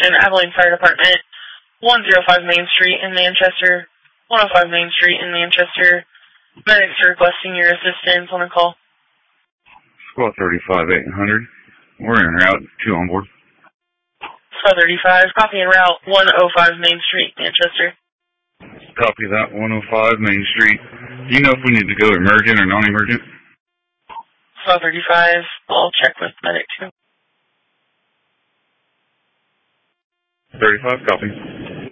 attention, Abilene Fire Department, 105 Main Street in Manchester, 105 Main Street in Manchester. Medics are requesting your assistance on a call. Squad 35, 800. We're en route, 2 on board. Squad 35, copy en route, 105 Main Street, Manchester. Copy that, 105 Main Street. Do you know if we need to go emergent or non-emergent? Squad 35, I'll check with medic too. 35, copy.